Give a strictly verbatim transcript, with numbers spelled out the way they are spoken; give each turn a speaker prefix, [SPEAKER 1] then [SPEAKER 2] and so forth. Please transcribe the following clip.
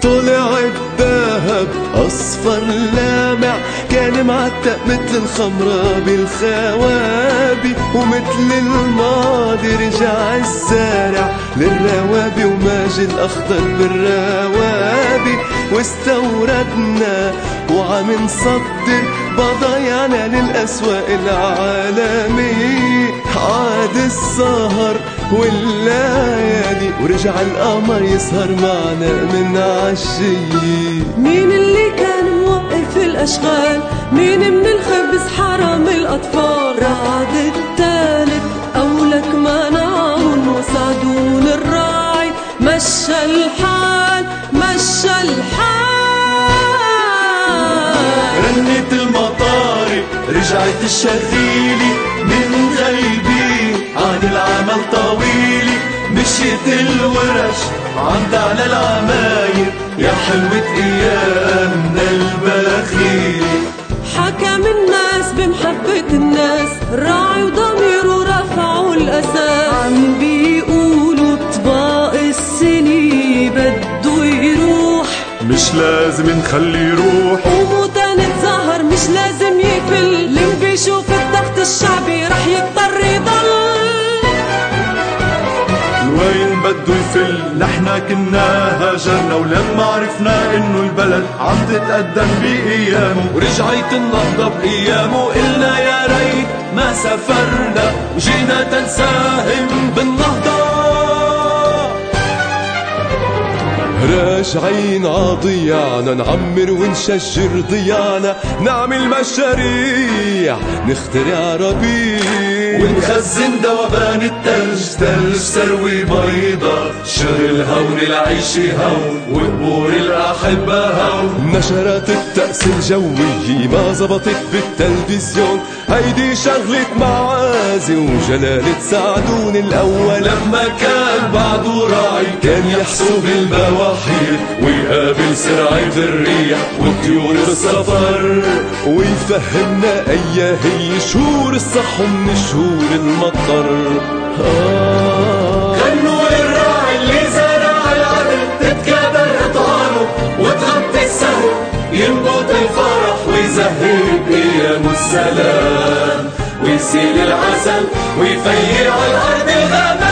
[SPEAKER 1] طلع الذهب أصفر لامع، كان معتق مثل الخمرة بالخوابي، ومثل الماضي رجع الزارع للروابي، وماجي الأخضر بالروابي، واستوردنا وعم نصدر بضايعنا للأسواق العالمية. عاد السهر والليالي ورجع القمر يسهر معنا من عالشي.
[SPEAKER 2] مين اللي كان موقف الأشغال؟ مين من الخبز حرام الأطفال؟ رعد التالت أولك منعون وسعدون الراعي، مشى الحال مشى الحال.
[SPEAKER 3] رنت المطاري رجعت الشغيلي، من غيبي عاد العمل طويلي، مشيت الورش عمد على العماير، يا حلوة ايامنا البخيلي.
[SPEAKER 2] حكم الناس بمحبة الناس، راعي وضميره رفعوا الأساس، عم بيقولوا طباق السني بده يروح،
[SPEAKER 3] مش لازم نخليه يروح.
[SPEAKER 2] قوموا تنتظاهر مش لازم يفل، اللي بيشوف الضغط الشعبي رح يضطر يضل.
[SPEAKER 3] وين بده يفل؟ نحنا كنا هاجرنا ولما عرفنا انه البلد عم تتقدم بايامه، ورجعت النهضة بايامه، قلنا يا ريت ما سافرنا وجينا تنساهم بالنهضة.
[SPEAKER 1] راجعين عضيعنا نعمر ونشجر ضيانا، نعمل مشاريع نخترع ربيع،
[SPEAKER 3] ونخزن دوبان التلج تلج سروي بيضة، شغل هون العيش هون وقبور الأحبة هون.
[SPEAKER 1] نشرات التأس الجوية ما زبطت بالتلفزيون، هيدي شغلة معازي وجلالة سعدون الأول،
[SPEAKER 3] لما كان بعده راعي كان يحسب البواحير، ويقابل سرعة الريح والطيور السفر،
[SPEAKER 1] ويفهمنا أيا هي شهور الصح ومن شهور المطر. آه
[SPEAKER 3] غنوا للراعي اللي زرع الأرض، تتكابر إطعانه وتغطي السهو، ينبت الفرح ويزهر بأيام السلام، ويسيل العسل ويفيع الأرض الغمام.